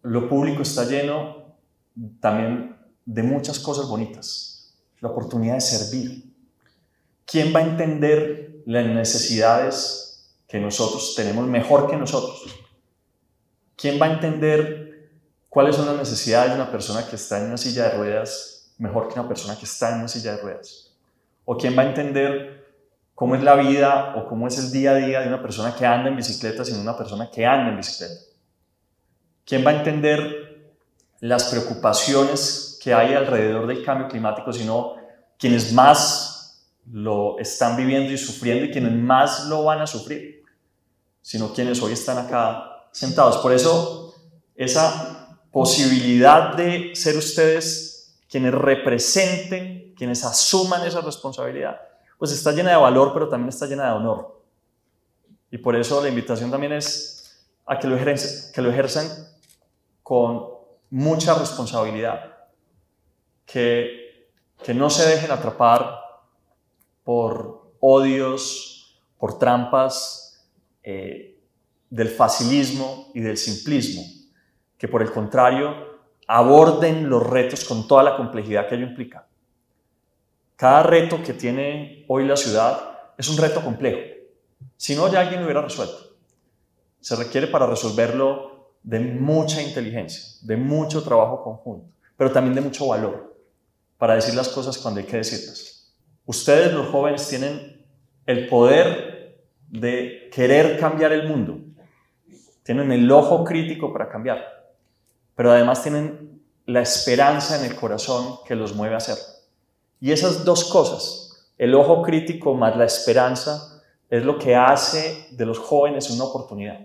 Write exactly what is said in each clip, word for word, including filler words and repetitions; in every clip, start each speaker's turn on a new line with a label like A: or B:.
A: lo público está lleno también de muchas cosas bonitas. La oportunidad de servir. ¿Quién va a entender las necesidades que nosotros tenemos mejor que nosotros? ¿Quién va a entender cuáles son las necesidades de una persona que está en una silla de ruedas mejor que una persona que está en una silla de ruedas? ¿O quién va a entender cómo es la vida o cómo es el día a día de una persona que anda en bicicleta sin una persona que anda en bicicleta? ¿Quién va a entender las preocupaciones que hay alrededor del cambio climático, sino quienes más lo están viviendo y sufriendo y quienes más lo van a sufrir, sino quienes hoy están acá sentados? Por eso, esa posibilidad de ser ustedes quienes representen, quienes asuman esa responsabilidad, pues está llena de valor, pero también está llena de honor. Y por eso la invitación también es a que lo ejerzan, que lo ejerzan con mucha responsabilidad, que, que no se dejen atrapar por odios, por trampas eh, del facilismo y del simplismo, que por el contrario aborden los retos con toda la complejidad que ello implica. Cada reto que tiene hoy la ciudad es un reto complejo. Si no, ya alguien lo hubiera resuelto. Se requiere para resolverlo de mucha inteligencia, de mucho trabajo conjunto, pero también de mucho valor para decir las cosas cuando hay que decirlas. Ustedes, los jóvenes, tienen el poder de querer cambiar el mundo. Tienen el ojo crítico para cambiar, pero además tienen la esperanza en el corazón que los mueve a hacerlo. Y esas dos cosas, el ojo crítico más la esperanza, es lo que hace de los jóvenes una oportunidad.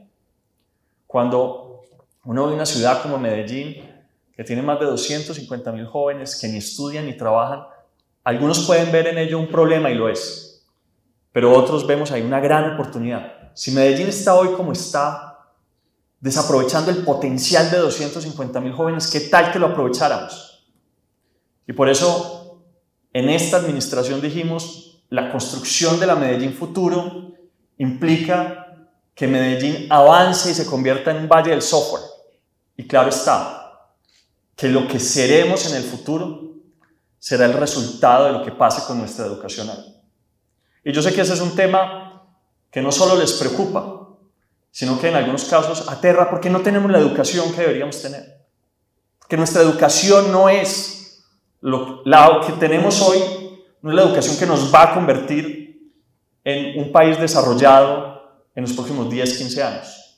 A: Cuando uno ve una ciudad como Medellín, que tiene más de doscientos cincuenta mil jóvenes que ni estudian ni trabajan, algunos pueden ver en ello un problema y lo es, pero otros vemos ahí una gran oportunidad. Si Medellín está hoy como está, desaprovechando el potencial de doscientos cincuenta mil jóvenes, ¿qué tal que lo aprovecháramos? Y por eso, en esta administración dijimos, la construcción de la Medellín futuro implica que Medellín avance y se convierta en un valle del software. Y claro está, que lo que seremos en el futuro será el resultado de lo que pase con nuestra educación hoy. Y yo sé que ese es un tema que no solo les preocupa, sino que en algunos casos aterra porque no tenemos la educación que deberíamos tener. Que nuestra educación no es lo la que tenemos hoy, no es la educación que nos va a convertir en un país desarrollado en los próximos diez, quince años.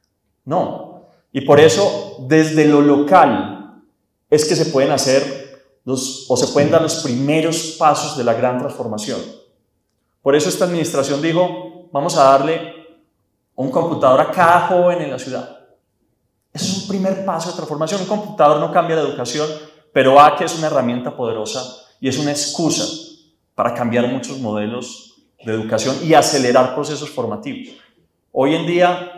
A: No. Y por eso, desde lo local, es que se pueden hacer los, o se pueden dar los primeros pasos de la gran transformación. Por eso esta administración dijo, vamos a darle un computador a cada joven en la ciudad. Eso es un primer paso de transformación. Un computador no cambia la educación, pero A, que es una herramienta poderosa y es una excusa para cambiar muchos modelos de educación y acelerar procesos formativos. Hoy en día,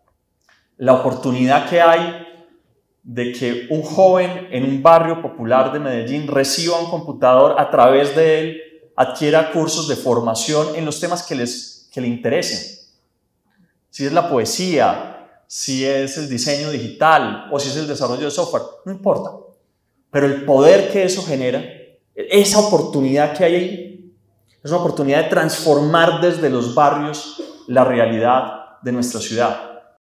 A: la oportunidad que hay de que un joven en un barrio popular de Medellín reciba un computador, a través de él adquiera cursos de formación en los temas que, les, que le interesen. Si es la poesía, si es el diseño digital o si es el desarrollo de software, no importa. Pero el poder que eso genera, esa oportunidad que hay ahí, es una oportunidad de transformar desde los barrios la realidad de nuestra ciudad.